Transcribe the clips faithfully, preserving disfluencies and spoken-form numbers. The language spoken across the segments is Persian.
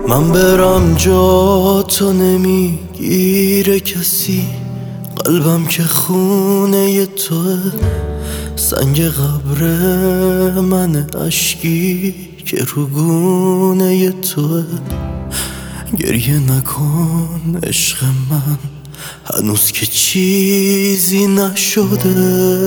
من برم جا تو نمیگیره کسی، قلبم که خونه توه، سنگ قبر من اشکی که رو گونه توه. گریه نکن عشق من هنوز که چیزی نشده.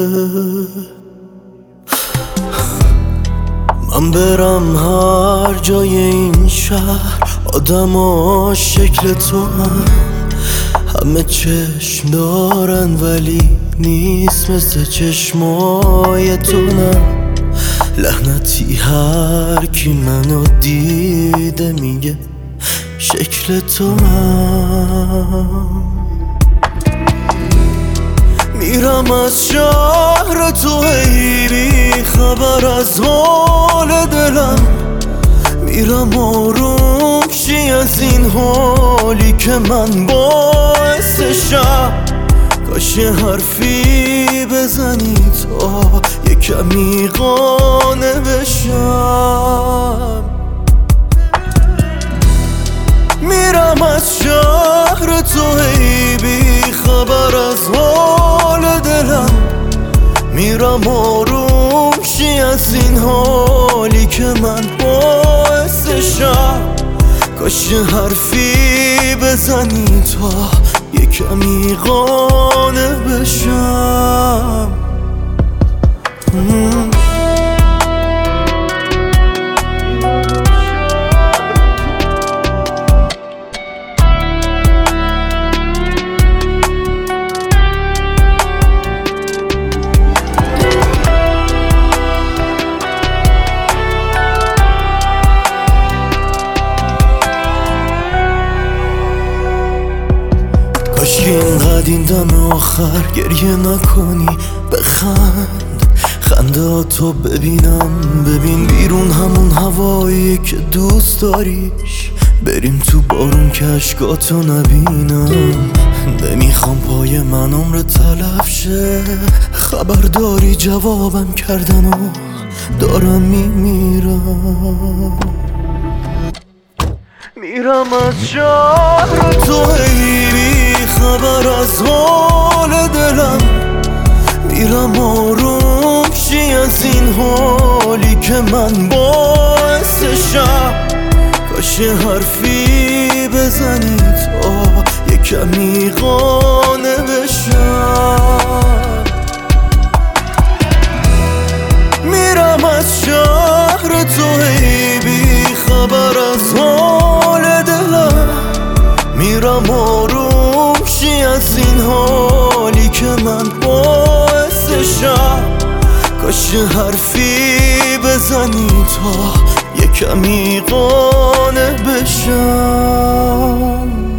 من برم هر جای این شهر، آدما شکل تو هم، همه چشم دارن ولی نیست مثل چشمای تو. نه لعنتی هر کی منو دیده میگه شکل تو هم. میرم از شهر تو ای بی خبر از حال دلم، میرم آروم شی از این حالی که من باعث شم. کاش یه حرفی بزنی تا یه کمی قانع بشم. میرم از شهر تو ای بی خبر از حال دلم، میرم آروم شی از این حالی که من باعث شم. کاش یه حرفی بزنی تا یه کمی قانع بشم. اینقدر این دم آخر گریه نکنی، بخند خنده تو ببینم. ببین بیرون همون هوایی که دوست داریش، بریم تو بارون که اشکاتو نبینم. نمیخوام پای من عمر تلف شه، خبر داری جوابم کردن و دارم میمیرم. میرم از شهر تو ای بی خبر از حال دلم، میرم آروم شی از این حالی که من باعث شم. کاش یه حرفی بزنی تا یه کمی قانع بشم. میرم از شهر تو ای بی خبر از حال دلم، میرم آروم شی از این حالی که من باعث شم. کاش یه حرفی بزنی تا یه کمی قانع بشم.